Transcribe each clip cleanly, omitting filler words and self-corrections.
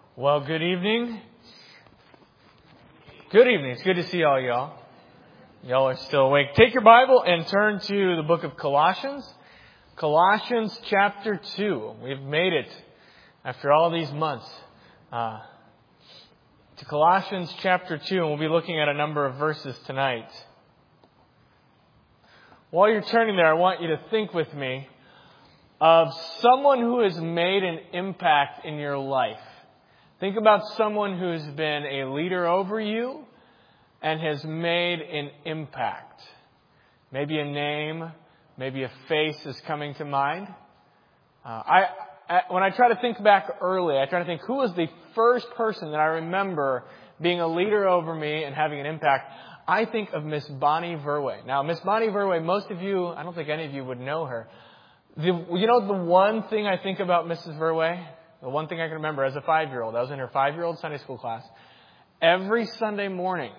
Well, good evening. Good evening. It's good to see all y'all. Y'all are still awake. Take your Bible and turn to the book of Colossians. Colossians chapter 2. We've made it after all these months to Colossians chapter 2, and we'll be looking at a number of verses tonight. While you're turning there, I want you to think with me of someone who has made an impact in your life. Think about someone who's been a leader over you and has made an impact. Maybe a name, maybe a face is coming to mind. When I try to think back early, I try to think who was the first person that I remember being a leader over me and having an impact. I think of Miss Bonnie Verway. Now, Miss Bonnie Verway, most of you, I don't think any of you would know her. The one thing I think about Mrs. Verway? The one thing I can remember as a 5-year-old, I was in her 5-year-old Sunday school class. Every Sunday morning,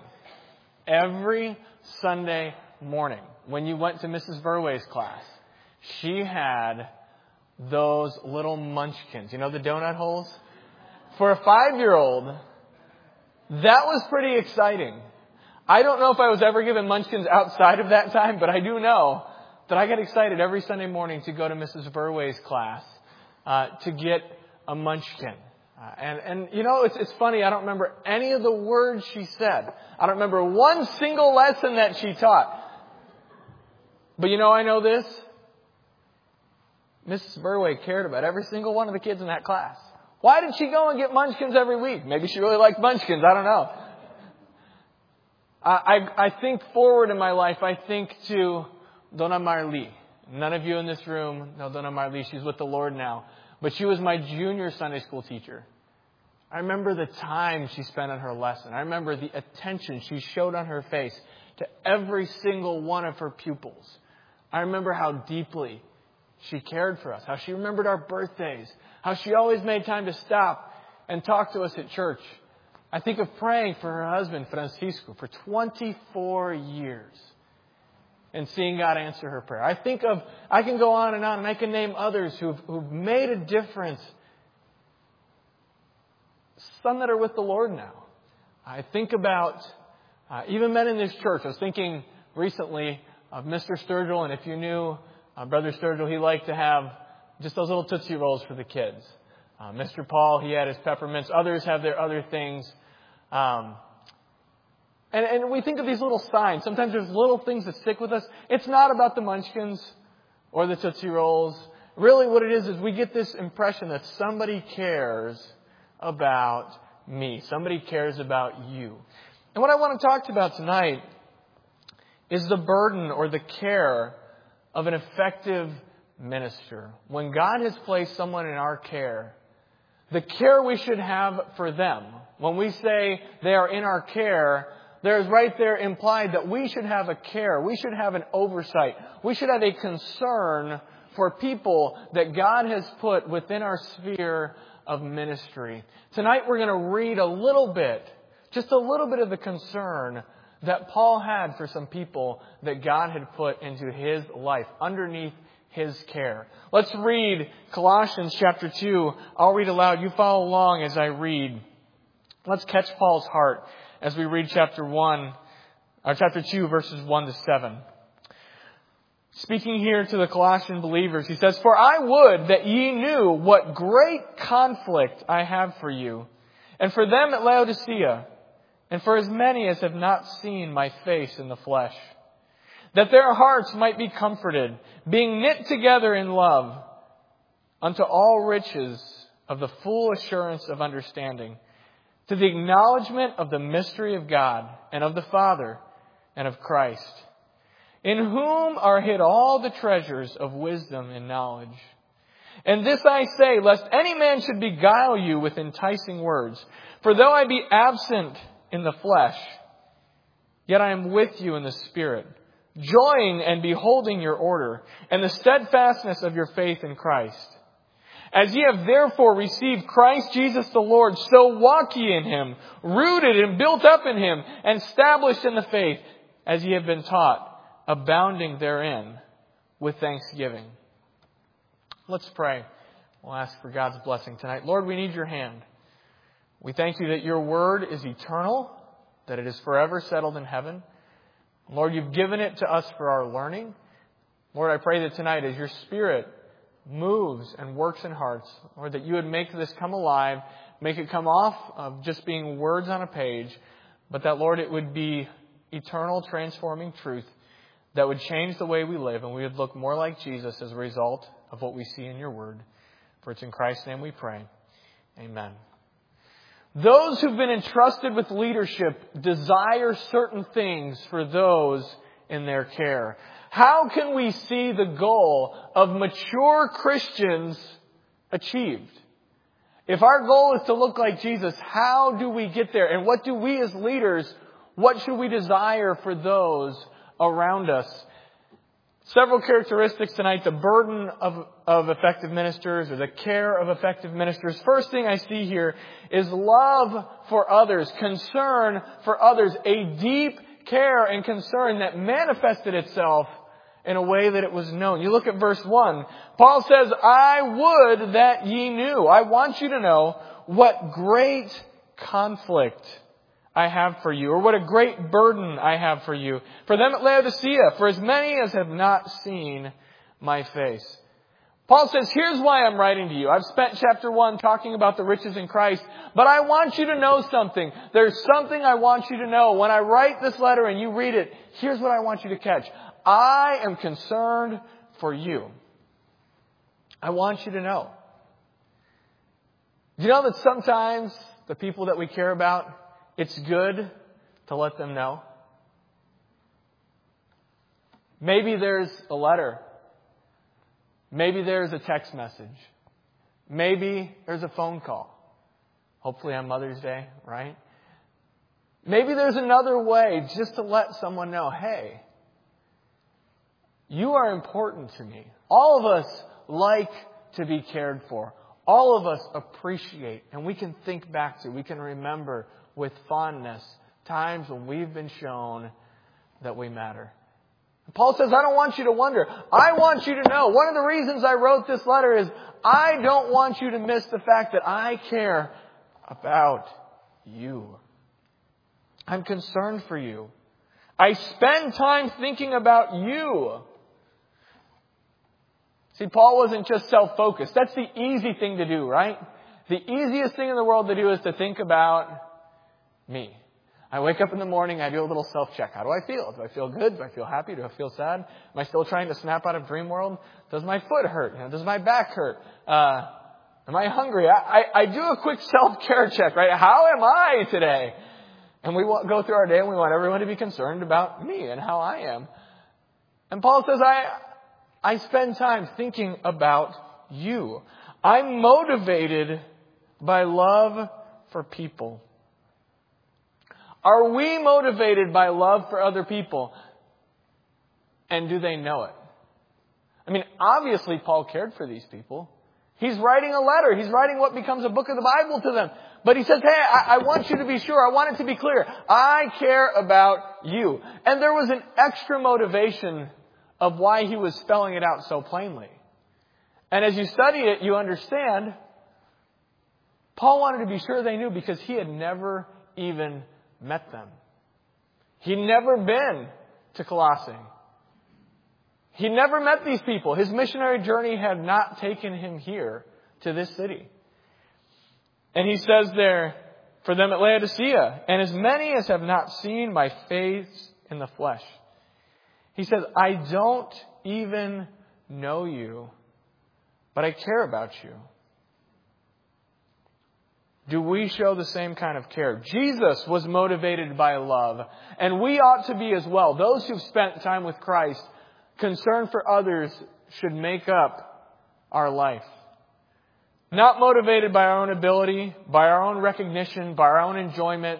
when you went to Mrs. Verway's class, she had those little munchkins. You know the donut holes? For a 5-year-old, that was pretty exciting. I don't know if I was ever given munchkins outside of that time, but I do know that I got excited every Sunday morning to go to Mrs. Verway's class to get a munchkin. And it's funny, I don't remember any of the words she said. I don't remember one single lesson that she taught. But I know this. Mrs. Verway cared about every single one of the kids in that class. Why did she go and get munchkins every week? Maybe she really liked munchkins. I don't know. I think forward in my life, I think to Donna Marley. None of you in this room know Donna Marley. She's with the Lord now. But she was my junior Sunday school teacher. I remember the time she spent on her lesson. I remember the attention she showed on her face to every single one of her pupils. I remember how deeply she cared for us, how she remembered our birthdays, how she always made time to stop and talk to us at church. I think of praying for her husband, Francisco, for 24 years and seeing God answer her prayer. I can go on, and I can name others who've made a difference. Some that are with the Lord now. I think about even men in this church. I was thinking recently of Mr. Sturgill, and if you knew Brother Sturgill, he liked to have just those little Tootsie Rolls for the kids. Mr. Paul, he had his peppermints. Others have their other things. And we think of these little signs. Sometimes there's little things that stick with us. It's not about the munchkins or the Tootsie Rolls. Really what it is we get this impression that somebody cares about me. Somebody cares about you. And what I want to talk about tonight is the burden or the care of an effective minister. When God has placed someone in our care, the care we should have for them. When we say they are in our care, there's right there implied that we should have a care. We should have an oversight. We should have a concern for people that God has put within our sphere of ministry. Tonight we're going to read just a little bit of the concern that Paul had for some people that God had put into his life, underneath his care. Let's read Colossians chapter 2. I'll read aloud. You follow along as I read. Let's catch Paul's heart as we read chapter 2, verses 1 to 7. Speaking here to the Colossian believers, he says, "For I would that ye knew what great conflict I have for you, and for them at Laodicea, and for as many as have not seen my face in the flesh, that their hearts might be comforted, being knit together in love, unto all riches of the full assurance of understanding, to the acknowledgement of the mystery of God and of the Father and of Christ, in whom are hid all the treasures of wisdom and knowledge. And this I say, lest any man should beguile you with enticing words. For though I be absent in the flesh, yet I am with you in the Spirit, joying and beholding your order and the steadfastness of your faith in Christ. As ye have therefore received Christ Jesus the Lord, so walk ye in him, rooted and built up in him, and established in the faith, as ye have been taught, abounding therein with thanksgiving." Let's pray. We'll ask for God's blessing tonight. Lord, we need your hand. We thank you that your word is eternal, that it is forever settled in heaven. Lord, you've given it to us for our learning. Lord, I pray that tonight as your Spirit moves and works in hearts, Lord, that you would make this come alive, make it come off of just being words on a page, but that, Lord, it would be eternal, transforming truth that would change the way we live, and we would look more like Jesus as a result of what we see in your word. For it's in Christ's name we pray. Amen. Those who've been entrusted with leadership desire certain things for those in their care. How can we see the goal of mature Christians achieved? If our goal is to look like Jesus, how do we get there? And what do we as leaders, what should we desire for those around us? Several characteristics tonight. The burden of effective ministers, or the care of effective ministers. First thing I see here is love for others, concern for others, a deep care and concern that manifested itself in a way that it was known. You look at verse 1. Paul says, I would that ye knew. I want you to know what great conflict I have for you, or what a great burden I have for you. For them at Laodicea, for as many as have not seen my face. Paul says, here's why I'm writing to you. I've spent chapter 1 talking about the riches in Christ, but I want you to know something. There's something I want you to know. When I write this letter and you read it, here's what I want you to catch. I am concerned for you. I want you to know. Do you know that sometimes the people that we care about, it's good to let them know? Maybe there's a letter. Maybe there's a text message. Maybe there's a phone call. Hopefully on Mother's Day, right? Maybe there's another way just to let someone know, hey, you are important to me. All of us like to be cared for. All of us appreciate, and we can think back to, we can remember with fondness times when we've been shown that we matter. Paul says, I don't want you to wonder. I want you to know. One of the reasons I wrote this letter is I don't want you to miss the fact that I care about you. I'm concerned for you. I spend time thinking about you. See, Paul wasn't just self-focused. That's the easy thing to do, right? The easiest thing in the world to do is to think about me. I wake up in the morning, I do a little self-check. How do I feel? Do I feel good? Do I feel happy? Do I feel sad? Am I still trying to snap out of dream world? Does my foot hurt? Does my back hurt? Am I hungry? I do a quick self-care check, right? How am I today? And we go through our day and we want everyone to be concerned about me and how I am. And Paul says, I spend time thinking about you. I'm motivated by love for people. Are we motivated by love for other people? And do they know it? I mean, obviously Paul cared for these people. He's writing a letter. He's writing what becomes a book of the Bible to them. But he says, hey, I want you to be sure. I want it to be clear. I care about you. And there was an extra motivation of why he was spelling it out so plainly. And as you study it, you understand Paul wanted to be sure they knew because he had never even met them. He'd never been to Colossae. He never met these people. His missionary journey had not taken him here to this city. And he says there, for them at Laodicea, and as many as have not seen my face in the flesh. He says, I don't even know you, but I care about you. Do we show the same kind of care? Jesus was motivated by love, and we ought to be as well. Those who've spent time with Christ, concern for others should make up our life. Not motivated by our own ability, by our own recognition, by our own enjoyment,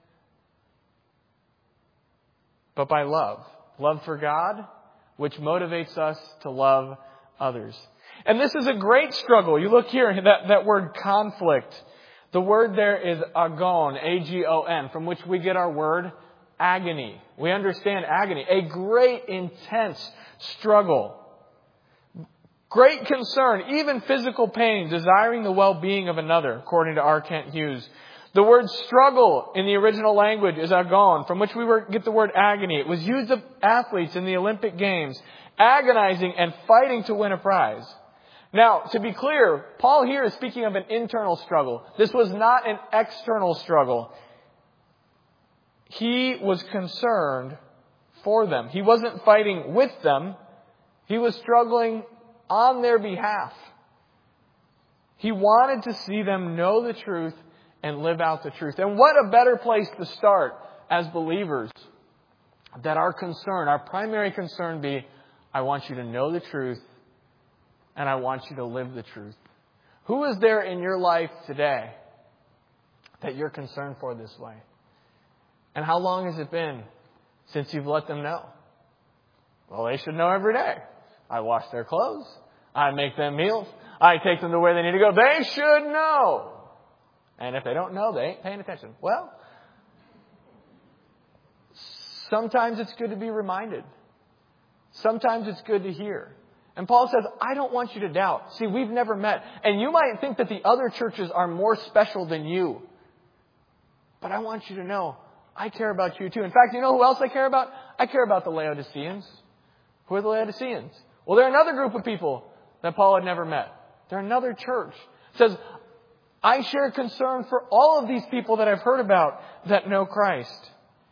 but by love. Love for God, which motivates us to love others. And this is a great struggle. You look here, that word conflict. The word there is agon, A-G-O-N, from which we get our word agony. We understand agony. A great, intense struggle. Great concern, even physical pain, desiring the well-being of another, according to R. Kent Hughes. The word struggle in the original language is agon, from which we get the word agony. It was used of athletes in the Olympic Games, agonizing and fighting to win a prize. Now, to be clear, Paul here is speaking of an internal struggle. This was not an external struggle. He was concerned for them. He wasn't fighting with them. He was struggling on their behalf. He wanted to see them know the truth and live out the truth. And what a better place to start as believers, that our concern, our primary concern be, I want you to know the truth and I want you to live the truth. Who is there in your life today that you're concerned for this way? And how long has it been since you've let them know? Well, they should know every day. I wash their clothes. I make them meals. I take them to where they need to go. They should know. And if they don't know, they ain't paying attention. Well, sometimes it's good to be reminded. Sometimes it's good to hear. And Paul says, I don't want you to doubt. See, we've never met. And you might think that the other churches are more special than you. But I want you to know, I care about you too. In fact, you know who else I care about? I care about the Laodiceans. Who are the Laodiceans? Well, they're another group of people that Paul had never met. They're another church. It says, I share concern for all of these people that I've heard about that know Christ.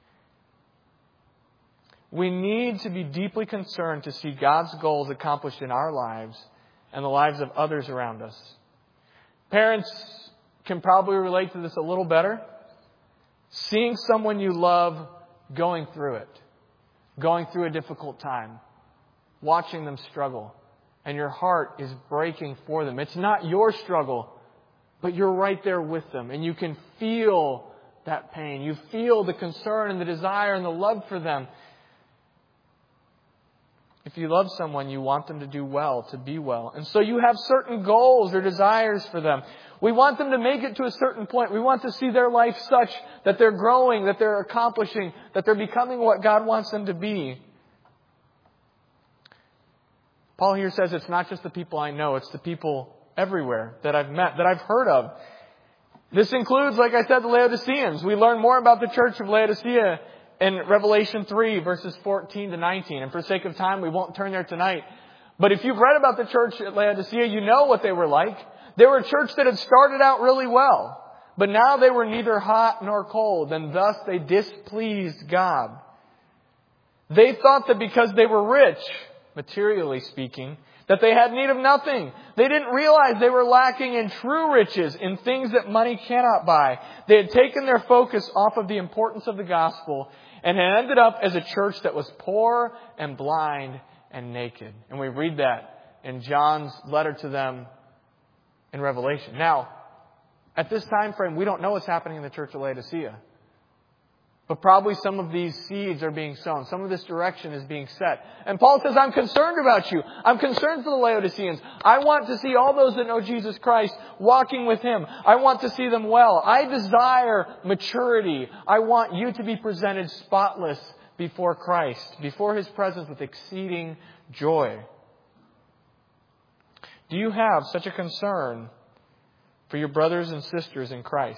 We need to be deeply concerned to see God's goals accomplished in our lives and the lives of others around us. Parents can probably relate to this a little better. Seeing someone you love going through it, going through a difficult time, watching them struggle, and your heart is breaking for them. It's not your struggle, but you're right there with them, and you can feel that pain. You feel the concern and the desire and the love for them. If you love someone, you want them to do well, to be well. And so you have certain goals or desires for them. We want them to make it to a certain point. We want to see their life such that they're growing, that they're accomplishing, that they're becoming what God wants them to be. Paul here says it's not just the people I know, it's the people everywhere that I've met, that I've heard of. This includes, like I said, the Laodiceans. We learn more about the church of Laodicea in Revelation 3, verses 14 to 19. And for sake of time, we won't turn there tonight. But if you've read about the church at Laodicea, you know what they were like. They were a church that had started out really well. But now they were neither hot nor cold, and thus they displeased God. They thought that because they were rich, materially speaking, that they had need of nothing. They didn't realize they were lacking in true riches, in things that money cannot buy. They had taken their focus off of the importance of the gospel and had ended up as a church that was poor and blind and naked. And we read that in John's letter to them in Revelation. Now, at this time frame, we don't know what's happening in the church of Laodicea. But probably some of these seeds are being sown. Some of this direction is being set. And Paul says, I'm concerned about you. I'm concerned for the Laodiceans. I want to see all those that know Jesus Christ walking with Him. I want to see them well. I desire maturity. I want you to be presented spotless before Christ, before His presence with exceeding joy. Do you have such a concern for your brothers and sisters in Christ?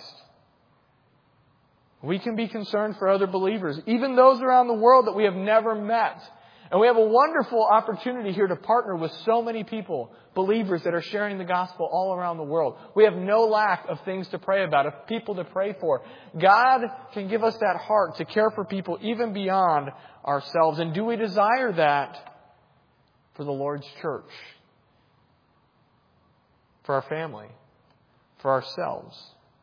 We can be concerned for other believers, even those around the world that we have never met. And we have a wonderful opportunity here to partner with so many people, believers that are sharing the gospel all around the world. We have no lack of things to pray about, of people to pray for. God can give us that heart to care for people even beyond ourselves. And do we desire that for the Lord's church? For our family? For ourselves?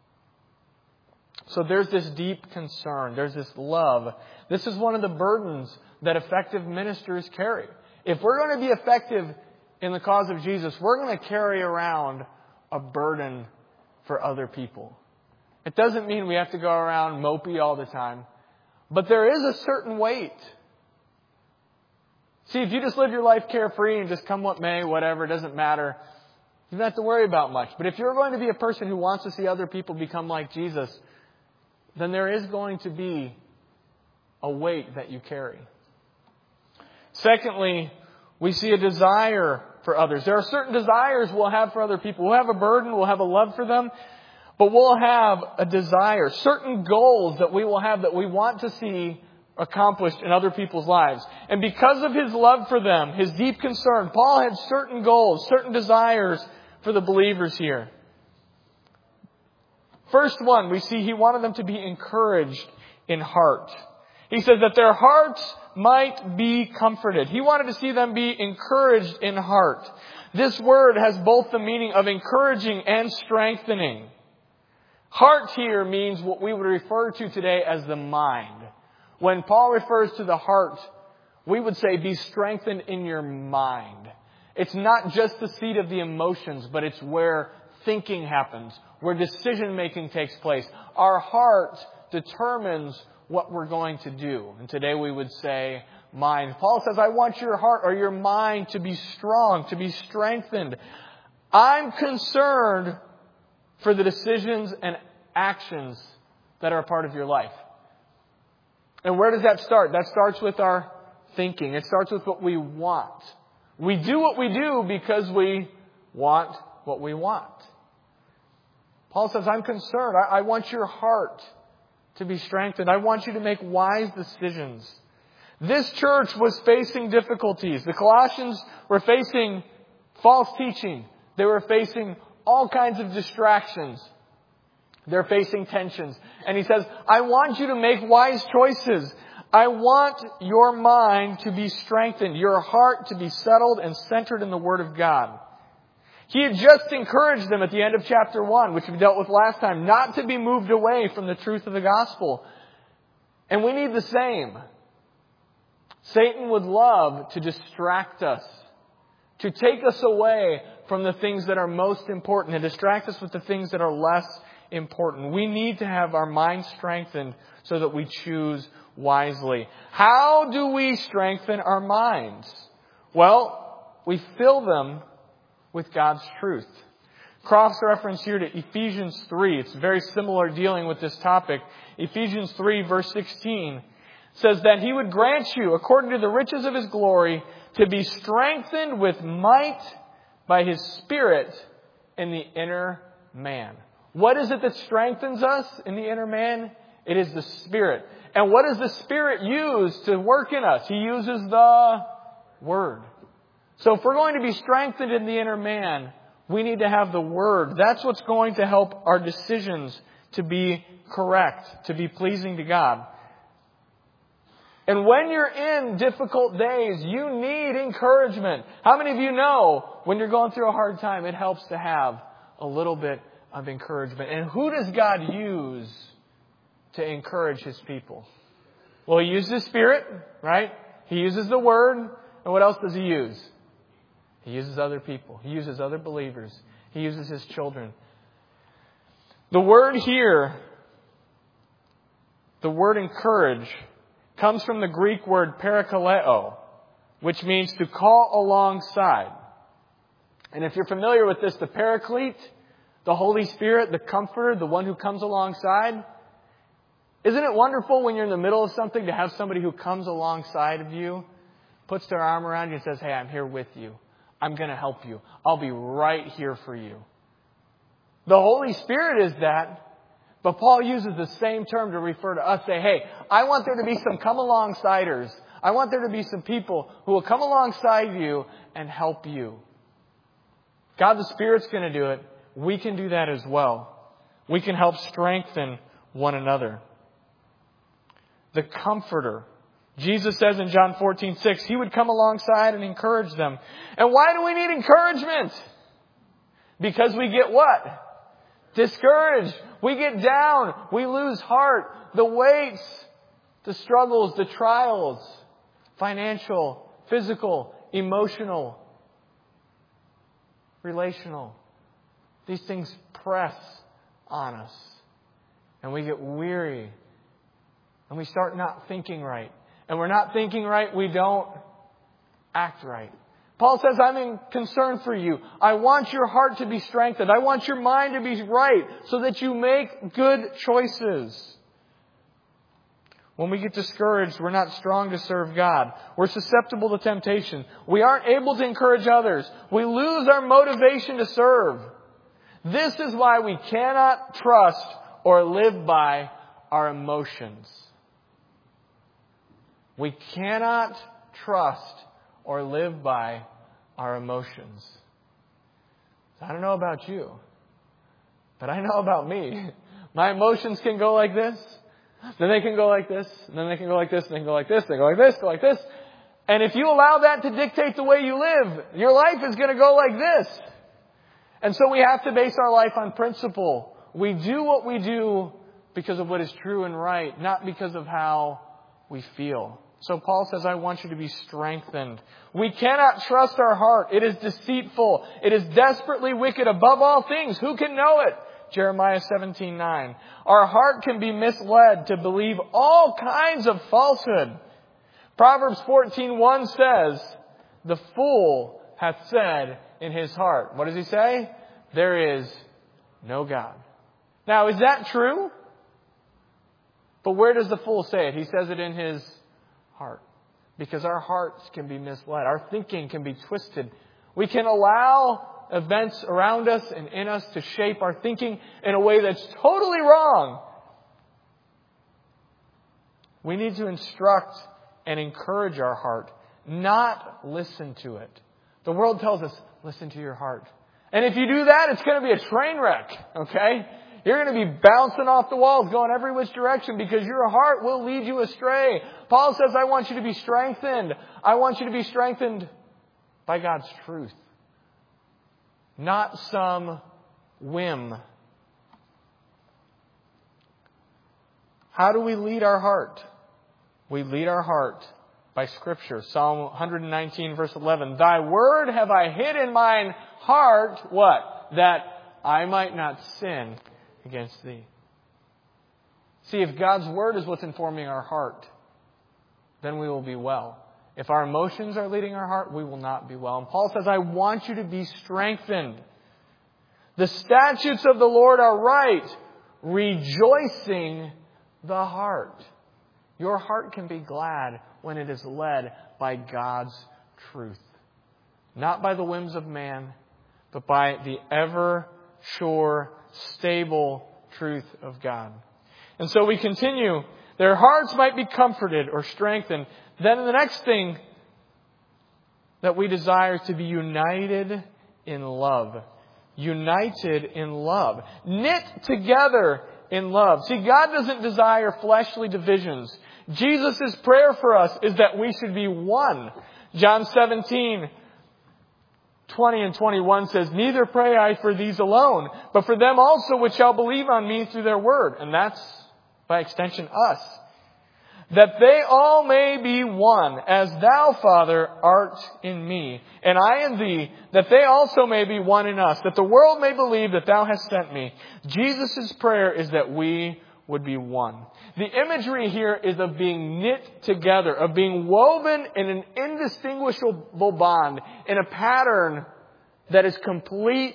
So there's this deep concern. There's this love. This is one of the burdens that effective ministers carry. If we're going to be effective in the cause of Jesus, we're going to carry around a burden for other people. It doesn't mean we have to go around mopey all the time. But there is a certain weight. See, if you just live your life carefree and just come what may, whatever, it doesn't matter, you don't have to worry about much. But if you're going to be a person who wants to see other people become like Jesus, then there is going to be a weight that you carry. Secondly, we see a desire for others. There are certain desires we'll have for other people. We'll have a burden, we'll have a love for them. But we'll have a desire, certain goals that we will have that we want to see accomplished in other people's lives. And because of his love for them, his deep concern, Paul had certain goals, certain desires for the believers here. First one, we see he wanted them to be encouraged in heart. He says that their hearts might be comforted. He wanted to see them be encouraged in heart. This word has both the meaning of encouraging and strengthening. Heart here means what we would refer to today as the mind. When Paul refers to the heart, we would say be strengthened in your mind. It's not just the seat of the emotions, but it's where thinking happens, where decision making takes place. Our heart determines what we're going to do. And today we would say mind. Paul says, I want your heart or your mind to be strong, to be strengthened. I'm concerned for the decisions and actions that are a part of your life. And where does that start? That starts with our thinking. It starts with what we want. We do what we do because we want what we want. Paul says, I'm concerned. I want your heart to be strengthened. I want you to make wise decisions. This church was facing difficulties. The Colossians were facing false teaching. They were facing all kinds of distractions. They're facing tensions. And he says, I want you to make wise choices. I want your mind to be strengthened, your heart to be settled and centered in the Word of God. He had just encouraged them at the end of chapter 1, which we dealt with last time, not to be moved away from the truth of the gospel. And we need the same. Satan would love to distract us, to take us away from the things that are most important and distract us with the things that are less important. We need to have our minds strengthened so that we choose wisely. How do we strengthen our minds? Well, we fill them with God's truth. Cross reference here to Ephesians 3. It's very similar dealing with this topic. Ephesians 3 verse 16 says that He would grant you, according to the riches of His glory, to be strengthened with might by His Spirit in the inner man. What is it that strengthens us in the inner man? It is the Spirit. And what does the Spirit use to work in us? He uses the Word. So if we're going to be strengthened in the inner man, we need to have the Word. That's what's going to help our decisions to be correct, to be pleasing to God. And when you're in difficult days, you need encouragement. How many of you know when you're going through a hard time, it helps to have a little bit of encouragement? And who does God use to encourage His people? Well, He uses His Spirit, right? He uses the Word. And what else does He use? He uses other people. He uses other believers. He uses His children. The word here, the word encourage, comes from the Greek word parakaleo, which means to call alongside. And if you're familiar with this, the Paraclete, the Holy Spirit, the Comforter, the one who comes alongside. Isn't it wonderful when you're in the middle of something to have somebody who comes alongside of you, puts their arm around you and says, hey, I'm here with you. I'm going to help you. I'll be right here for you. The Holy Spirit is that, but Paul uses the same term to refer to us. Say, hey, I want there to be some come-alongsiders. I want there to be some people who will come alongside you and help you. God the Spirit's going to do it. We can do that as well. We can help strengthen one another. The Comforter. Jesus says in John 14:6, He would come alongside and encourage them. And why do we need encouragement? Because we get what? Discouraged. We get down. We lose heart. The weights, the struggles, the trials, financial, physical, emotional, relational. These things press on us. And we get weary. And we start not thinking right. And we're not thinking right, we don't act right. Paul says, I'm concerned for you. I want your heart to be strengthened. I want your mind to be right so that you make good choices. When we get discouraged, we're not strong to serve God. We're susceptible to temptation. We aren't able to encourage others. We lose our motivation to serve. This is why we cannot trust or live by our emotions. We cannot trust or live by our emotions. I don't know about you, but I know about me. My emotions can go like this, then they can go like this, and then they can go like this, and they can go like this, they go like this, go like this. And if you allow that to dictate the way you live, your life is going to go like this. And so we have to base our life on principle. We do what we do because of what is true and right, not because of how we feel. So Paul says, I want you to be strengthened. We cannot trust our heart. It is deceitful. It is desperately wicked above all things. Who can know it? Jeremiah 17:9. Our heart can be misled to believe all kinds of falsehood. Proverbs 14:1 says, the fool hath said in his heart. What does he say? There is no God. Now, is that true? But where does the fool say it? He says it in his heart. Because our hearts can be misled. Our thinking can be twisted. We can allow events around us and in us to shape our thinking in a way that's totally wrong. We need to instruct and encourage our heart, not listen to it. The world tells us, listen to your heart. And if you do that, it's going to be a train wreck, okay? You're going to be bouncing off the walls, going every which direction, because your heart will lead you astray. Paul says, I want you to be strengthened. I want you to be strengthened by God's truth, not some whim. How do we lead our heart? We lead our heart by Scripture. Psalm 119, verse 11. Thy word have I hid in mine heart, what? That I might not sin against thee. See, if God's word is what's informing our heart, then we will be well. If our emotions are leading our heart, we will not be well. And Paul says, I want you to be strengthened. The statutes of the Lord are right, rejoicing the heart. Your heart can be glad when it is led by God's truth. Not by the whims of man, but by the ever sure, stable truth of God. And so we continue. Their hearts might be comforted or strengthened. Then the next thing that we desire is to be united in love. United in love. Knit together in love. See, God doesn't desire fleshly divisions. Jesus' prayer for us is that we should be one. John 17, 20 and 21 says, Neither pray I for these alone, but for them also which shall believe on me through their word. And that's, by extension, us. That they all may be one, as thou, Father, art in me, and I in thee, that they also may be one in us, that the world may believe that thou hast sent me. Jesus' prayer is that we would be one. The imagery here is of being knit together, of being woven in an indistinguishable bond, in a pattern that is complete,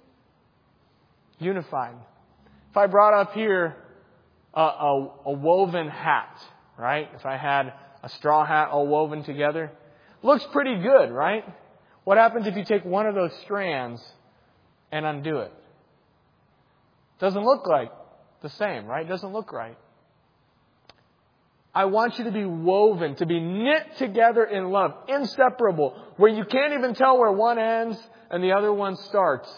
unified. If I brought up here a woven hat, right? If I had a straw hat all woven together, looks pretty good, right? What happens if you take one of those strands and undo it? Doesn't look like the same, right? Doesn't look right. I want you to be woven, to be knit together in love, inseparable, where you can't even tell where one ends and the other one starts.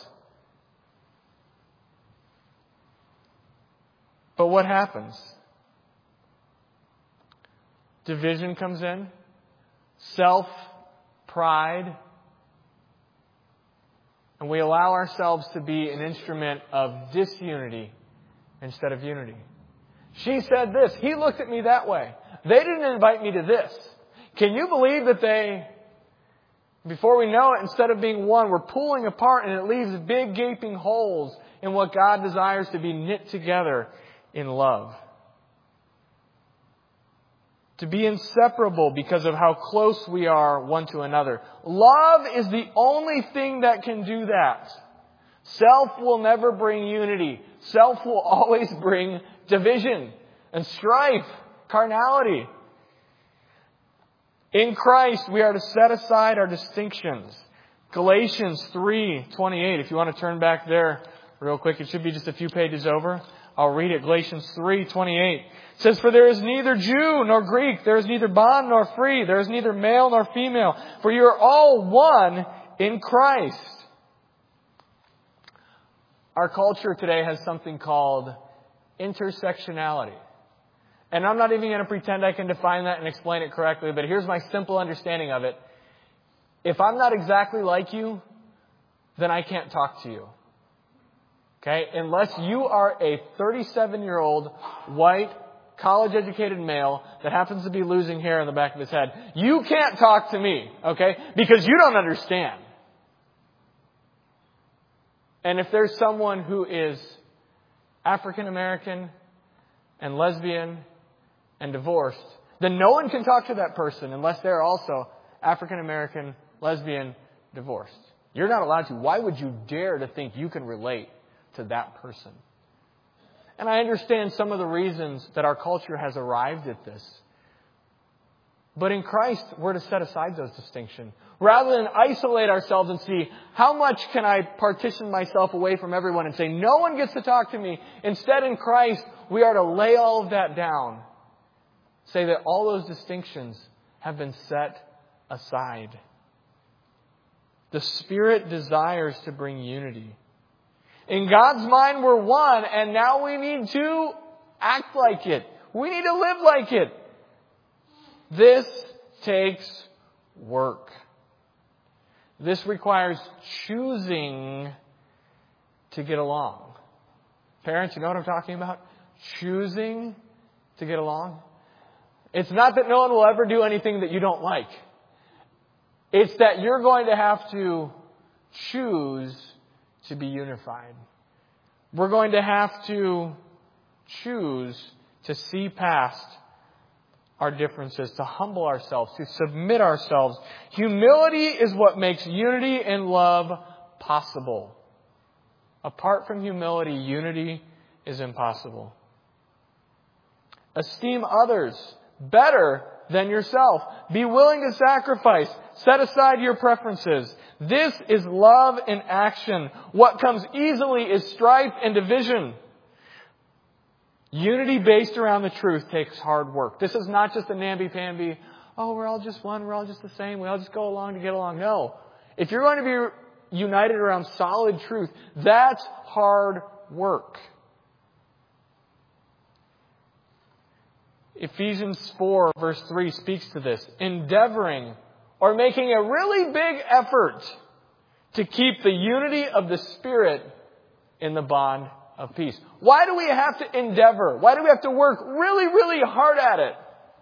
But what happens? Division comes in, self, pride, and we allow ourselves to be an instrument of disunity instead of unity. She said this. He looked at me that way. They didn't invite me to this. Can you believe that before we know it, instead of being one, we're pulling apart and it leaves big gaping holes in what God desires to be knit together in love. To be inseparable because of how close we are one to another. Love is the only thing that can do that. Self will never bring unity. Self will always bring division and strife, carnality. In Christ, we are to set aside our distinctions. Galatians 3:28, if you want to turn back there real quick. It should be just a few pages over. I'll read it. Galatians 3:28 says, "For there is neither Jew nor Greek, there is neither bond nor free, there is neither male nor female, for you are all one in Christ." Our culture today has something called intersectionality. And I'm not even going to pretend I can define that and explain it correctly, but here's my simple understanding of it. If I'm not exactly like you, then I can't talk to you. Okay? Unless you are a 37-year-old white, college-educated male that happens to be losing hair on the back of his head, you can't talk to me. Okay? Because you don't understand. And if there's someone who is African American and lesbian and divorced, then no one can talk to that person unless they're also African American, lesbian, divorced. You're not allowed to. Why would you dare to think you can relate to that person? And I understand some of the reasons that our culture has arrived at this. But in Christ, we're to set aside those distinctions. Rather than isolate ourselves and see, how much can I partition myself away from everyone and say, no one gets to talk to me. Instead, in Christ, we are to lay all of that down. Say that all those distinctions have been set aside. The Spirit desires to bring unity. In God's mind, we're one, and now we need to act like it. We need to live like it. This takes work. This requires choosing to get along. Parents, you know what I'm talking about? Choosing to get along. It's not that no one will ever do anything that you don't like. It's that you're going to have to choose to be unified. We're going to have to choose to see past our differences, to humble ourselves, to submit ourselves. Humility is what makes unity and love possible. Apart from humility, unity is impossible. Esteem others better than yourself. Be willing to sacrifice. Set aside your preferences. This is love in action. What comes easily is strife and division. Unity based around the truth takes hard work. This is not just a namby-pamby, oh, we're all just one, we're all just the same, we all just go along to get along. No. If you're going to be united around solid truth, that's hard work. Ephesians 4 verse 3 speaks to this. Endeavoring or making a really big effort to keep the unity of the Spirit in the bond of peace. Why do we have to endeavor? Why do we have to work really, really hard at it?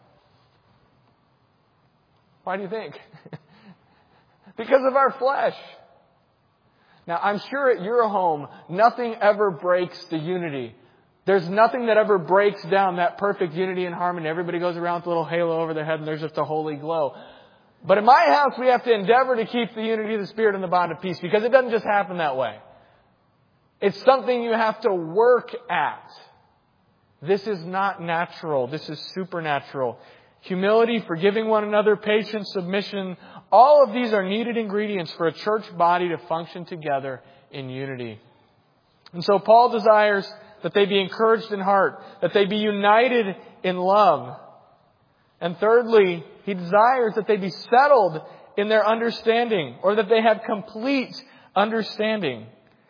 Why do you think? Because of our flesh. Now, I'm sure at your home, nothing ever breaks the unity. There's nothing that ever breaks down that perfect unity and harmony. Everybody goes around with a little halo over their head and there's just a holy glow. But in my house, we have to endeavor to keep the unity of the Spirit in the bond of peace because it doesn't just happen that way. It's something you have to work at. This is not natural. This is supernatural. Humility, forgiving one another, patience, submission, all of these are needed ingredients for a church body to function together in unity. And so Paul desires that they be encouraged in heart, that they be united in love. And thirdly, he desires that they be settled in their understanding, or that they have complete understanding.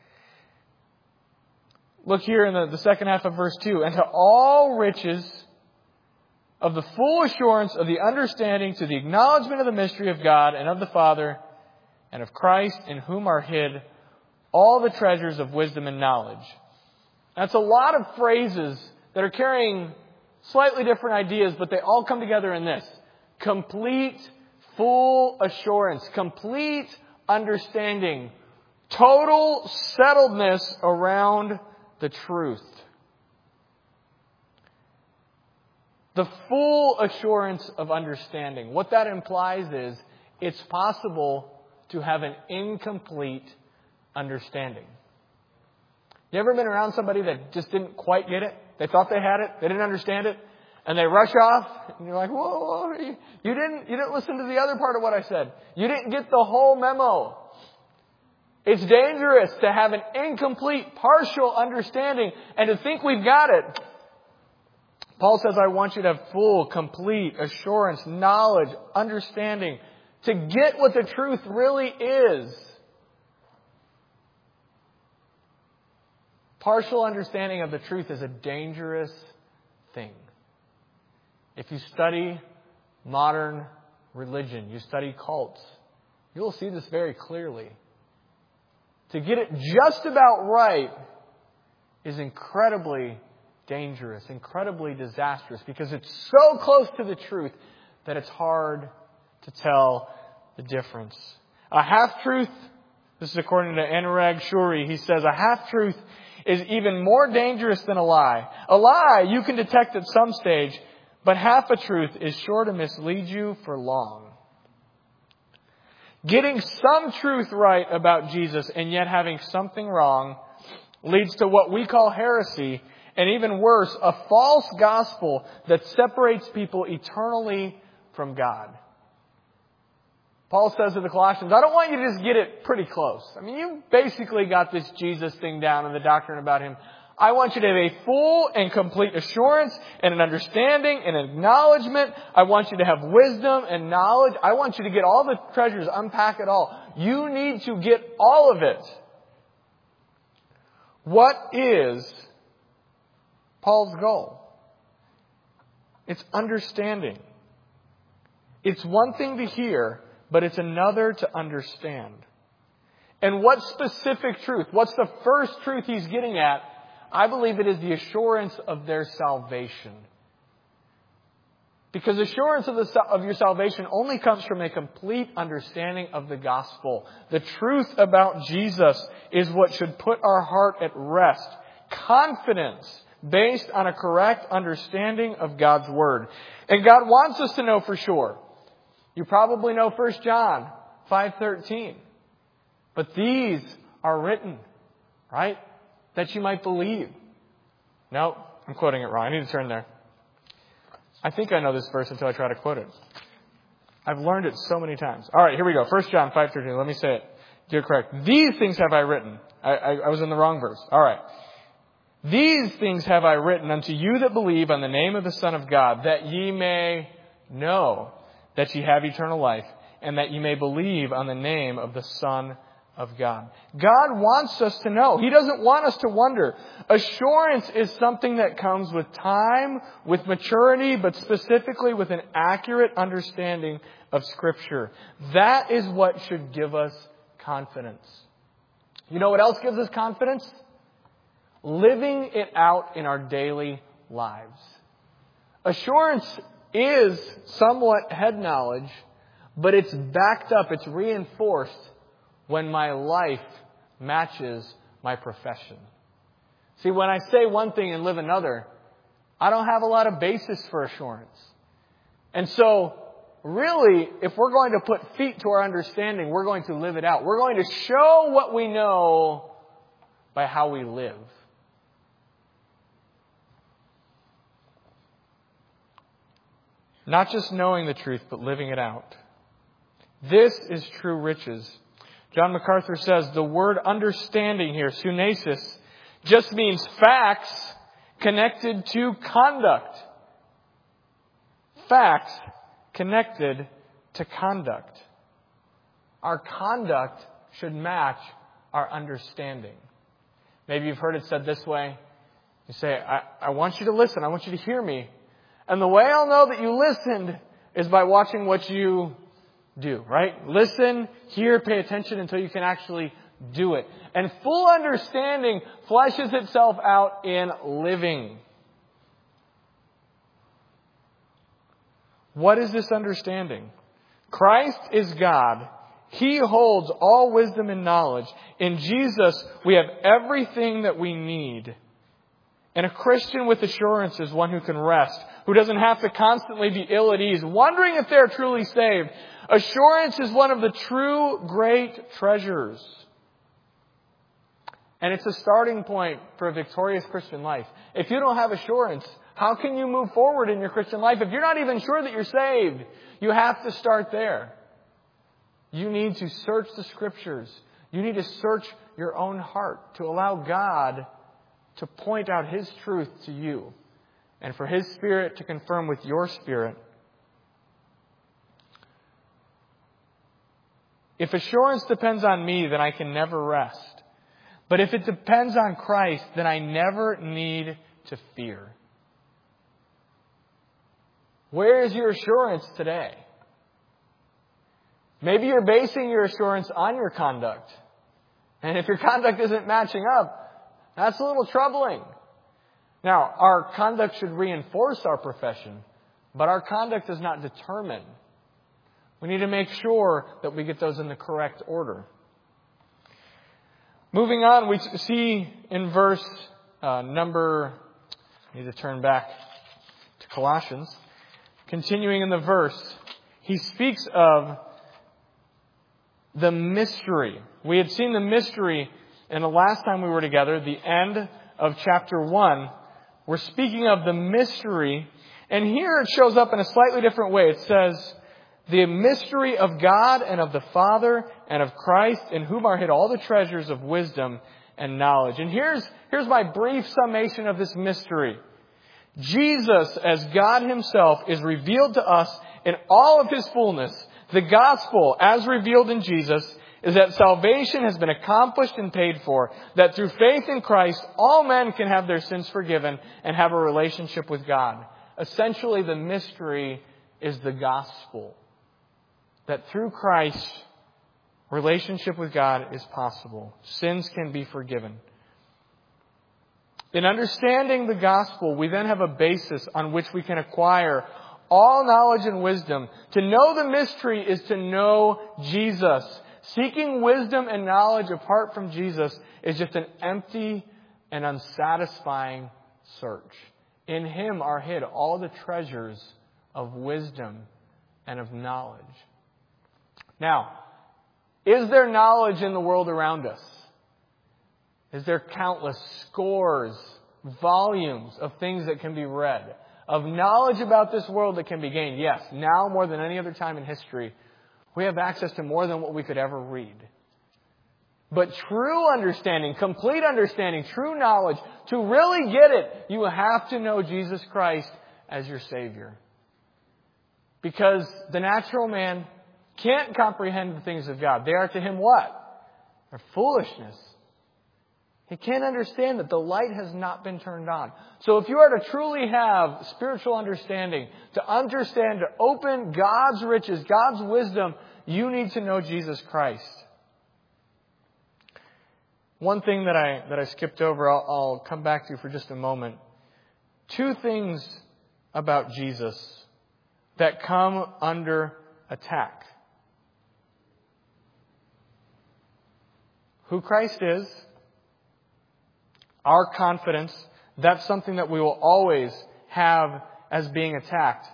Look here in the second half of verse 2. And to all riches of the full assurance of the understanding, to the acknowledgement of the mystery of God and of the Father and of Christ, in whom are hid all the treasures of wisdom and knowledge. That's a lot of phrases that are carrying slightly different ideas, but they all come together in this. Complete, full assurance, complete understanding, total settledness around the truth. The full assurance of understanding. What that implies is it's possible to have an incomplete understanding. You ever been around somebody that just didn't quite get it? They thought they had it, they didn't understand it, and they rush off, and you're like, whoa, you didn't listen to the other part of what I said. You didn't get the whole memo. It's dangerous to have an incomplete, partial understanding and to think we've got it. Paul says, I want you to have full, complete assurance, knowledge, understanding, to get what the truth really is. Partial understanding of the truth is a dangerous thing. If you study modern religion, you study cults, you will see this very clearly. To get it just about right is incredibly dangerous, incredibly disastrous, because it's so close to the truth that it's hard to tell the difference. A half-truth, this is according to Anurag Shuri, he says, a half-truth is even more dangerous than a lie. A lie you can detect at some stage, but half a truth is sure to mislead you for long. Getting some truth right about Jesus and yet having something wrong leads to what we call heresy, and even worse, a false gospel that separates people eternally from God. Paul says to the Colossians, I don't want you to just get it pretty close. I mean, you basically got this Jesus thing down and the doctrine about Him. I want you to have a full and complete assurance and an understanding and an acknowledgement. I want you to have wisdom and knowledge. I want you to get all the treasures, unpack it all. You need to get all of it. What is Paul's goal? It's understanding. It's one thing to hear, but it's another to understand. And what specific truth? What's the first truth he's getting at? I believe it is the assurance of their salvation. Because assurance of your salvation only comes from a complete understanding of the gospel. The truth about Jesus is what should put our heart at rest. Confidence based on a correct understanding of God's Word. And God wants us to know for sure. You probably know 1 John 5:13. But these are written, right? That you might believe. No, I'm quoting it wrong. I need to turn there. I think I know this verse until I try to quote it. I've learned it so many times. All right, here we go. 1 John 5:13. Let me say it. You're correct. These things have I written. I was in the wrong verse. All right. These things have I written unto you that believe on the name of the Son of God, that ye may know that ye have eternal life, and that ye may believe on the name of the Son of God. God wants us to know. He doesn't want us to wonder. Assurance is something that comes with time, with maturity, but specifically with an accurate understanding of Scripture. That is what should give us confidence. You know what else gives us confidence? Living it out in our daily lives. Assurance is somewhat head knowledge, but it's backed up, it's reinforced when my life matches my profession. See, when I say one thing and live another, I don't have a lot of basis for assurance. And so, really, if we're going to put feet to our understanding, we're going to live it out. We're going to show what we know by how we live. Not just knowing the truth, but living it out. This is true riches. John MacArthur says the word understanding here, sunesis, just means facts connected to conduct. Facts connected to conduct. Our conduct should match our understanding. Maybe you've heard it said this way. You say, I want you to listen. I want you to hear me. And the way I'll know that you listened is by watching what you do, right? Listen, hear, pay attention until you can actually do it. And full understanding fleshes itself out in living. What is this understanding? Christ is God. He holds all wisdom and knowledge. In Jesus, we have everything that we need. And a Christian with assurance is one who can rest, who doesn't have to constantly be ill at ease, wondering if they're truly saved. Assurance is one of the true great treasures. And it's a starting point for a victorious Christian life. If you don't have assurance, how can you move forward in your Christian life? If you're not even sure that you're saved, you have to start there. You need to search the Scriptures. You need to search your own heart to allow God to point out His truth to you and for His Spirit to confirm with your spirit. If assurance depends on me, then I can never rest. But if it depends on Christ, then I never need to fear. Where is your assurance today? Maybe you're basing your assurance on your conduct. And if your conduct isn't matching up, that's a little troubling. Now, our conduct should reinforce our profession, but our conduct does not determine. We need to make sure that we get those in the correct order. Moving on, we see in verse I need to turn back to Colossians. Continuing in the verse, he speaks of the mystery. We had seen the mystery in the last time we were together, the end of chapter 1. We're speaking of the mystery, and here it shows up in a slightly different way. It says, the mystery of God and of the Father and of Christ, in whom are hid all the treasures of wisdom and knowledge. And here's my brief summation of this mystery. Jesus, as God Himself, is revealed to us in all of His fullness. The gospel, as revealed in Jesus, is that salvation has been accomplished and paid for, that through faith in Christ, all men can have their sins forgiven and have a relationship with God. Essentially, the mystery is the gospel. That through Christ, relationship with God is possible. Sins can be forgiven. In understanding the gospel, we then have a basis on which we can acquire all knowledge and wisdom. To know the mystery is to know Jesus. Seeking wisdom and knowledge apart from Jesus is just an empty and unsatisfying search. In Him are hid all the treasures of wisdom and of knowledge. Now, is there knowledge in the world around us? Is there countless scores, volumes of things that can be read, of knowledge about this world that can be gained? Yes, now more than any other time in history, we have access to more than what we could ever read. But true understanding, complete understanding, true knowledge, to really get it, you have to know Jesus Christ as your Savior. Because the natural man can't comprehend the things of God. They are to him what? They're foolishness. He can't understand that the light has not been turned on. So if you are to truly have spiritual understanding, to understand, to open God's riches, God's wisdom, you need to know Jesus Christ. One thing that I skipped over, I'll come back to for just a moment. Two things about Jesus that come under attack. Who Christ is, our confidence, that's something that we will always have as being attacked.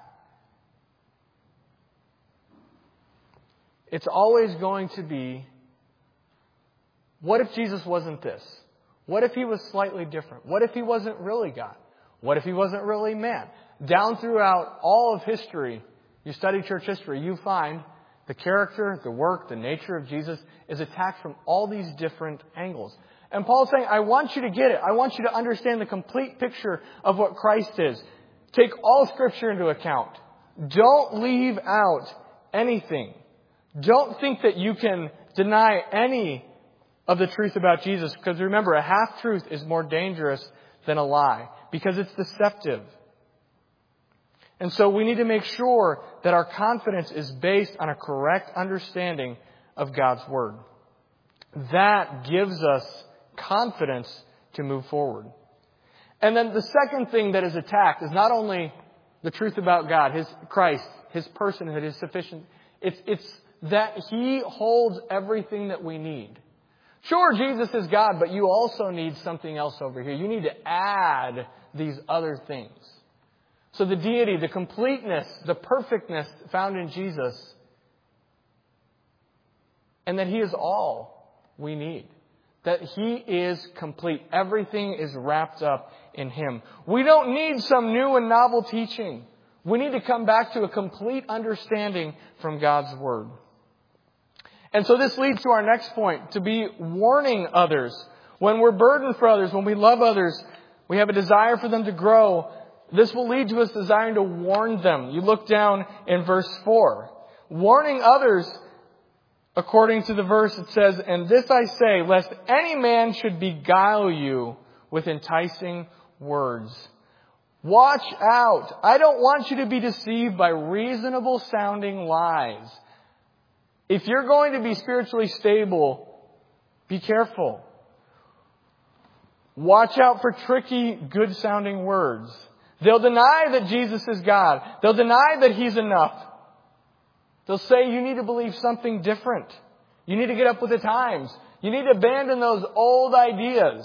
It's always going to be, what if Jesus wasn't this? What if He was slightly different? What if He wasn't really God? What if He wasn't really man? Down throughout all of history, you study church history, you find the character, the work, the nature of Jesus is attacked from all these different angles. And Paul's saying, I want you to get it. I want you to understand the complete picture of what Christ is. Take all Scripture into account. Don't leave out anything. Don't think that you can deny any of the truth about Jesus. Because remember, a half-truth is more dangerous than a lie. Because it's deceptive. And so we need to make sure that our confidence is based on a correct understanding of God's Word. That gives us confidence to move forward. And then the second thing that is attacked is not only the truth about God, His Christ, His personhood, His sufficient. It's that He holds everything that we need. Sure, Jesus is God, but you also need something else over here. You need to add these other things. So the deity, the completeness, the perfectness found in Jesus, and that He is all we need. That He is complete. Everything is wrapped up in Him. We don't need some new and novel teaching. We need to come back to a complete understanding from God's Word. And so this leads to our next point, to be warning others. When we're burdened for others, when we love others, we have a desire for them to grow. This will lead to us desiring to warn them. You look down in verse 4. Warning others, according to the verse, it says, "And this I say, lest any man should beguile you with enticing words." Watch out. I don't want you to be deceived by reasonable sounding lies. If you're going to be spiritually stable, be careful. Watch out for tricky, good sounding words. They'll deny that Jesus is God. They'll deny that He's enough. They'll say you need to believe something different. You need to get up with the times. You need to abandon those old ideas.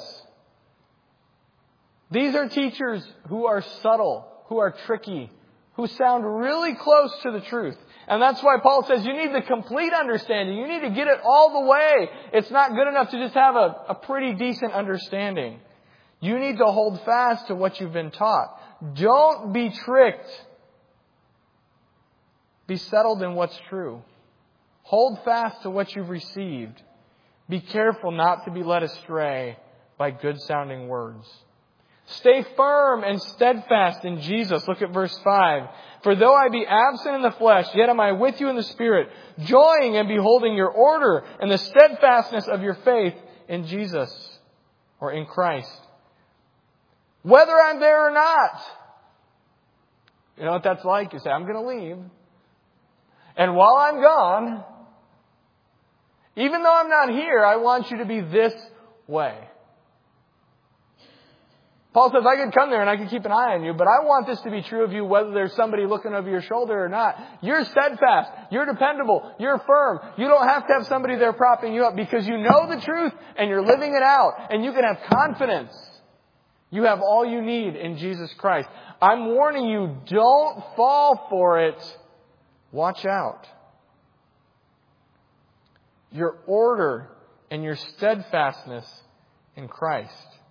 These are teachers who are subtle, who are tricky, who sound really close to the truth. And that's why Paul says you need the complete understanding. You need to get it all the way. It's not good enough to just have a pretty decent understanding. You need to hold fast to what you've been taught. Don't be tricked. Be settled in what's true. Hold fast to what you've received. Be careful not to be led astray by good-sounding words. Stay firm and steadfast in Jesus. Look at verse 5. "For though I be absent in the flesh, yet am I with you in the Spirit, joying and beholding your order and the steadfastness of your faith in Jesus," or in Christ. Whether I'm there or not. You know what that's like? You say, I'm going to leave. And while I'm gone, even though I'm not here, I want you to be this way. Paul says, I could come there and I could keep an eye on you, but I want this to be true of you whether there's somebody looking over your shoulder or not. You're steadfast. You're dependable. You're firm. You don't have to have somebody there propping you up because you know the truth and you're living it out. And you can have confidence. You have all you need in Jesus Christ. I'm warning you, don't fall for it. Watch out. Your order and your steadfastness in Christ.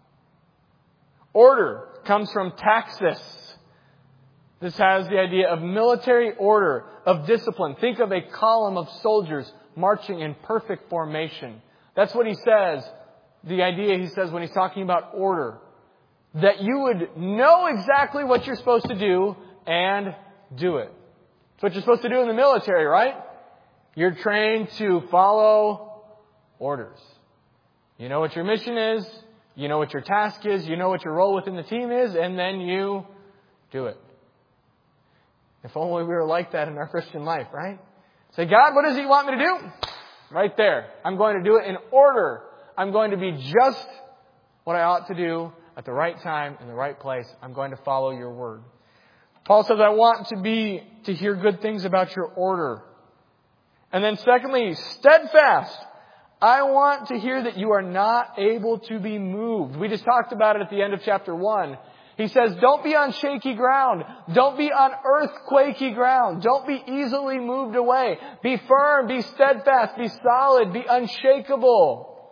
Order comes from taxis. This has the idea of military order, of discipline. Think of a column of soldiers marching in perfect formation. That's what he says, the idea he says when he's talking about order. That you would know exactly what you're supposed to do and do it. It's what you're supposed to do in the military, right? You're trained to follow orders. You know what your mission is. You know what your task is. You know what your role within the team is. And then you do it. If only we were like that in our Christian life, right? Say, God, what does He want me to do? Right there. I'm going to do it in order. I'm going to be just what I ought to do at the right time, in the right place. I'm going to follow your word. Paul says, I want to hear good things about your order. And then secondly, steadfast. I want to hear that you are not able to be moved. We just talked about it at the end of chapter 1. He says, don't be on shaky ground. Don't be on earthquakey ground. Don't be easily moved away. Be firm, be steadfast, be solid, be unshakable.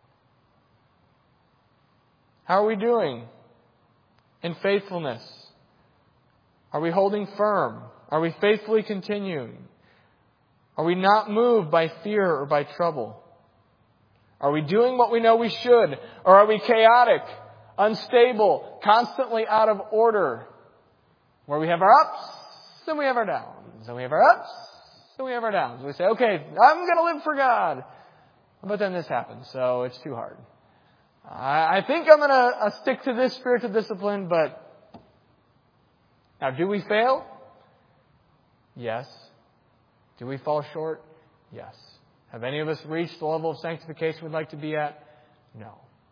How are we doing in faithfulness? Are we holding firm? Are we faithfully continuing? Are we not moved by fear or by trouble? Are we doing what we know we should? Or are we chaotic, unstable, constantly out of order? Where we have our ups and we have our downs. And we have our ups and we have our downs. We say, okay, I'm going to live for God. But then this happens, so it's too hard. I think I'm going to stick to this spiritual discipline, but now, do we fail? Yes. Do we fall short? Yes. Have any of us reached the level of sanctification we'd like to be at? No.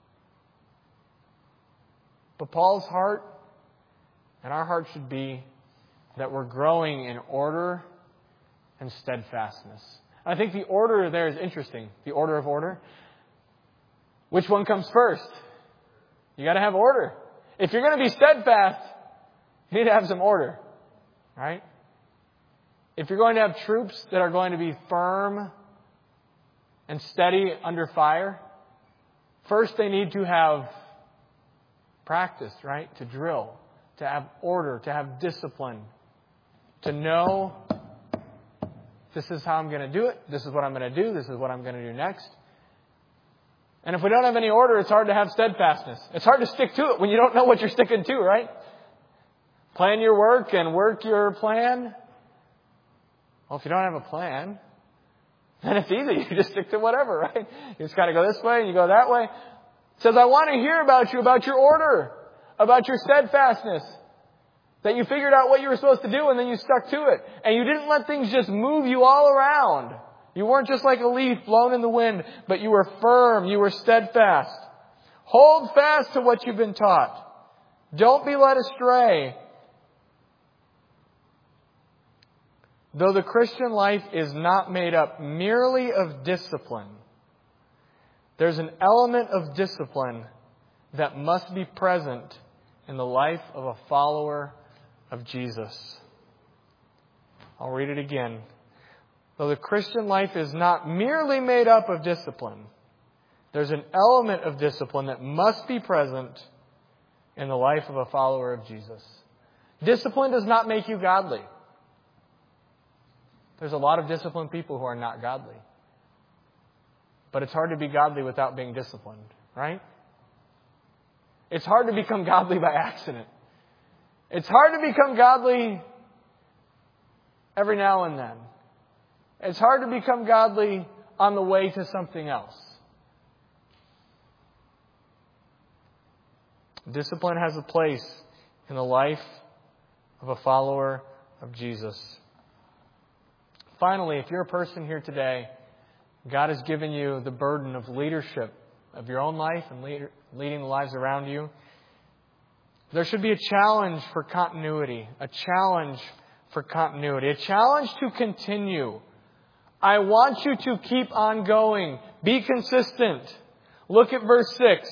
But Paul's heart and our heart should be that we're growing in order and steadfastness. I think the order there is interesting. The order of order. Which one comes first? You got to have order. If you're going to be steadfast, you need to have some order. Right? If you're going to have troops that are going to be firm and steady under fire, first they need to have practice, right? To drill, to have order, to have discipline, to know This is how I'm going to do it. This is what I'm going to do. This is what I'm going to do next. And if we don't have any order, it's hard to have steadfastness. It's hard to stick to it when you don't know what you're sticking to, right? Plan your work and work your plan. Well, if you don't have a plan, then it's easy. You just stick to whatever, right? You just got to go this way and you go that way. It says, I want to hear about you, about your order, about your steadfastness. That you figured out what you were supposed to do and then you stuck to it. And you didn't let things just move you all around. You weren't just like a leaf blown in the wind, but you were firm, you were steadfast. Hold fast to what you've been taught. Don't be led astray. Though the Christian life is not made up merely of discipline, there's an element of discipline that must be present in the life of a follower of Jesus. I'll read it again. Though the Christian life is not merely made up of discipline, there's an element of discipline that must be present in the life of a follower of Jesus. Discipline does not make you godly. There's a lot of disciplined people who are not godly. But it's hard to be godly without being disciplined, right? It's hard to become godly by accident. It's hard to become godly every now and then. It's hard to become godly on the way to something else. Discipline has a place in the life of a follower of Jesus. Finally, if you're a person here today, God has given you the burden of leadership of your own life and leading the lives around you. There should be a challenge for continuity. A challenge for continuity. A challenge to continue. I want you to keep on going. Be consistent. Look at verse 6.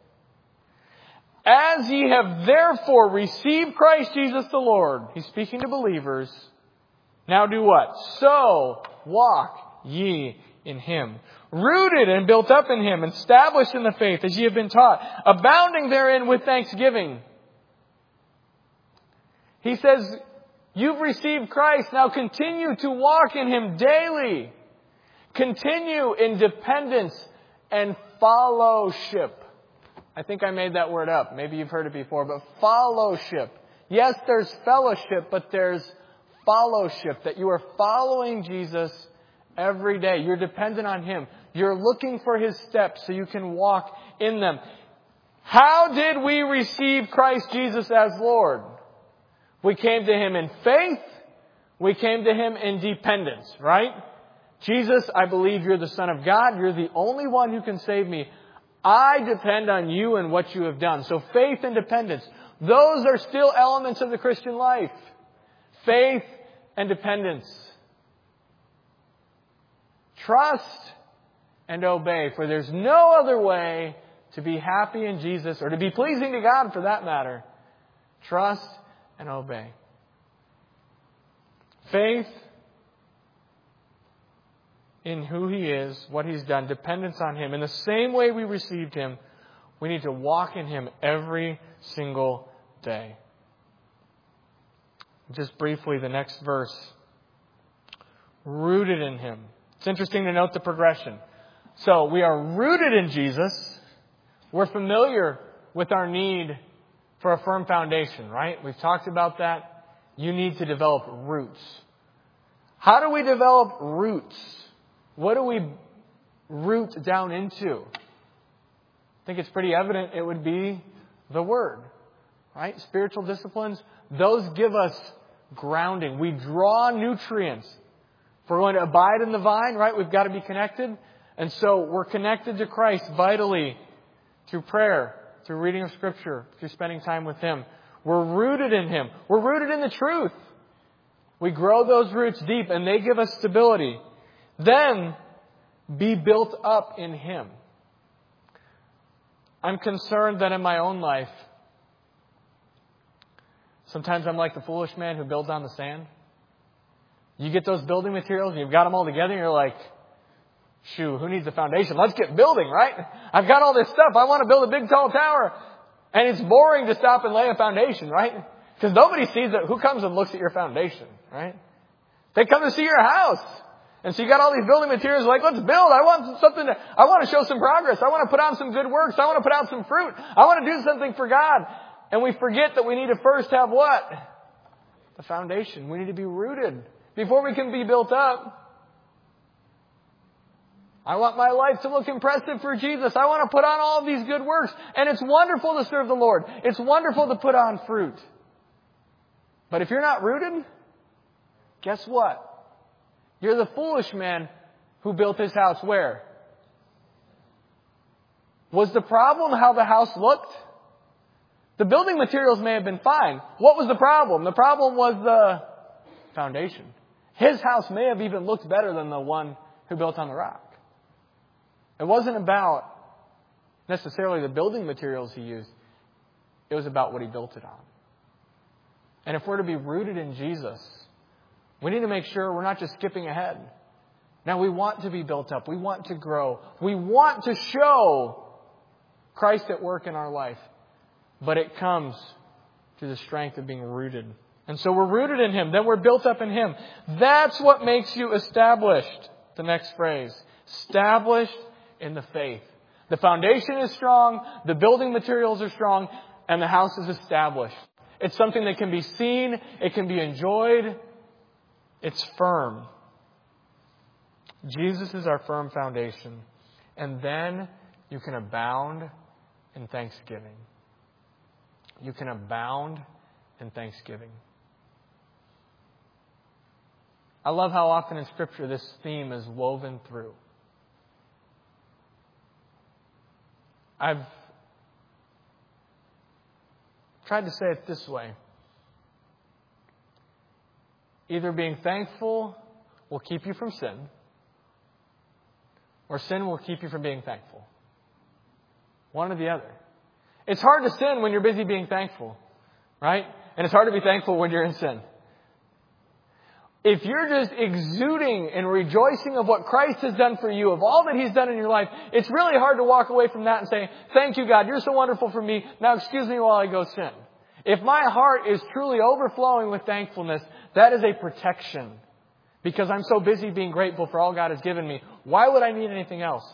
As ye have therefore received Christ Jesus the Lord. He's speaking to believers. Now do what? So walk ye in Him. Rooted and built up in Him. Established in the faith as ye have been taught. Abounding therein with thanksgiving. He says, you've received Christ. Now continue to walk in Him daily. Continue in dependence and fellowship. I think I made that word up. Maybe you've heard it before, but fellowship. Yes, there's fellowship, but there's fellowship. That you are following Jesus every day. You're dependent on Him. You're looking for His steps so you can walk in them. How did we receive Christ Jesus as Lord? We came to Him in faith. We came to Him in dependence, right? Jesus, I believe you're the Son of God. You're the only one who can save me. I depend on you and what you have done. So faith and dependence. Those are still elements of the Christian life. Faith and dependence. Trust and obey. For there's no other way to be happy in Jesus or to be pleasing to God for that matter. Trust and obey. Faith in who He is, what He's done, dependence on Him. In the same way we received Him, we need to walk in Him every single day. Just briefly, the next verse. Rooted in Him. It's interesting to note the progression. So we are rooted in Jesus. We're familiar with our need for a firm foundation, right? We've talked about that. You need to develop roots. How do we develop roots? What do we root down into? I think it's pretty evident it would be the Word, right? Spiritual disciplines, those give us grounding. We draw nutrients. If we're going to abide in the vine, right, we've got to be connected. And so we're connected to Christ vitally through prayer, through reading of Scripture, through spending time with Him. We're rooted in Him. We're rooted in the truth. We grow those roots deep and they give us stability. Then be built up in Him. I'm concerned that in my own life, sometimes I'm like the foolish man who builds on the sand. You get those building materials and you've got them all together and you're like, shoo, who needs a foundation? Let's get building, right? I've got all this stuff. I want to build a big tall tower. And it's boring to stop and lay a foundation, right? Because nobody sees it. Who comes and looks at your foundation, right? They come to see your house. And so you got all these building materials like, let's build. I want to show some progress. I want to put on some good works. I want to put out some fruit. I want to do something for God. And we forget that we need to first have what? The foundation. We need to be rooted before we can be built up. I want my life to look impressive for Jesus. I want to put on all of these good works. And it's wonderful to serve the Lord. It's wonderful to put on fruit. But if you're not rooted, guess what? You're the foolish man who built his house where? Was the problem how the house looked? The building materials may have been fine. What was the problem? The problem was the foundation. His house may have even looked better than the one who built on the rock. It wasn't about necessarily the building materials he used. It was about what he built it on. And if we're to be rooted in Jesus, we need to make sure we're not just skipping ahead. Now, we want to be built up. We want to grow. We want to show Christ at work in our life. But it comes through the strength of being rooted. And so we're rooted in Him. Then we're built up in Him. That's what makes you established. The next phrase. Established in the faith. The foundation is strong. The building materials are strong. And the house is established. It's something that can be seen. It can be enjoyed. It's firm. Jesus is our firm foundation. And then you can abound in thanksgiving. You can abound in thanksgiving. I love how often in Scripture this theme is woven through. I've tried to say it this way. Either being thankful will keep you from sin, or sin will keep you from being thankful. One or the other. It's hard to sin when you're busy being thankful, right? And it's hard to be thankful when you're in sin. If you're just exuding and rejoicing of what Christ has done for you, of all that He's done in your life, it's really hard to walk away from that and say, thank you, God, you're so wonderful for me. Now excuse me while I go sin. If my heart is truly overflowing with thankfulness, that is a protection. Because I'm so busy being grateful for all God has given me. Why would I need anything else?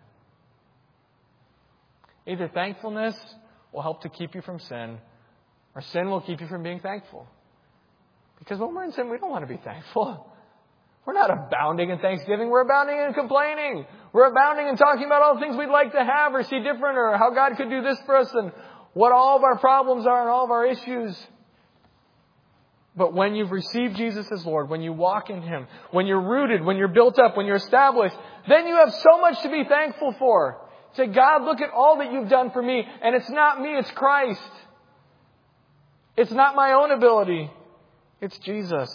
Either thankfulness will help to keep you from sin, or sin will keep you from being thankful. Because when we're in sin, we don't want to be thankful. We're not abounding in thanksgiving. We're abounding in complaining. We're abounding in talking about all the things we'd like to have or see different, or how God could do this for us and what all of our problems are and all of our issues. But when you've received Jesus as Lord, when you walk in Him, when you're rooted, when you're built up, when you're established, then you have so much to be thankful for. Say, God, look at all that you've done for me. And it's not me, it's Christ. It's not my own ability. It's Jesus.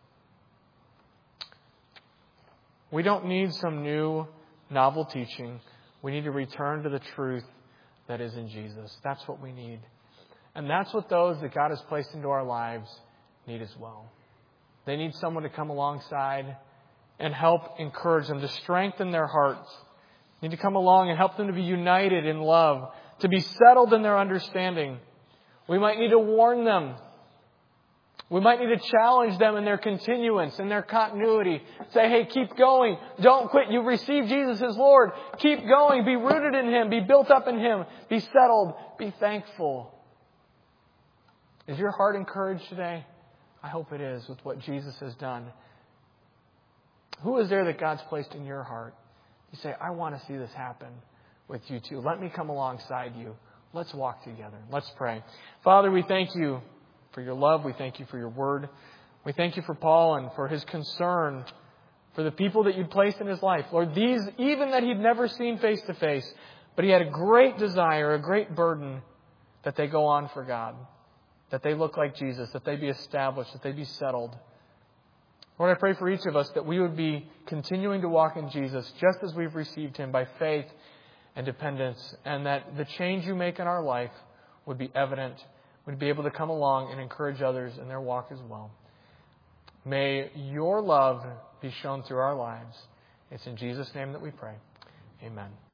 We don't need some new novel teaching. We need to return to the truth that is in Jesus. That's what we need. And that's what those that God has placed into our lives need as well. They need someone to come alongside and help encourage them, to strengthen their hearts. They need to come along and help them to be united in love, to be settled in their understanding. We might need to warn them. We might need to challenge them in their continuance, in their continuity. Say, hey, keep going. Don't quit. You've received Jesus as Lord. Keep going. Be rooted in Him. Be built up in Him. Be settled. Be thankful. Is your heart encouraged today? I hope it is with what Jesus has done. Who is there that God's placed in your heart? You say, I want to see this happen with you too. Let me come alongside you. Let's walk together. Let's pray. Father, we thank you for your love. We thank you for your word. We thank you for Paul and for his concern for the people that you'd placed in his life. Lord, these, even that he'd never seen face to face, but he had a great desire, a great burden that they go on for God, that they look like Jesus, that they be established, that they be settled. Lord, I pray for each of us that we would be continuing to walk in Jesus just as we've received Him by faith and dependence, and that the change you make in our life would be evident. We'd be able to come along and encourage others in their walk as well. May your love be shown through our lives. It's in Jesus' name that we pray. Amen.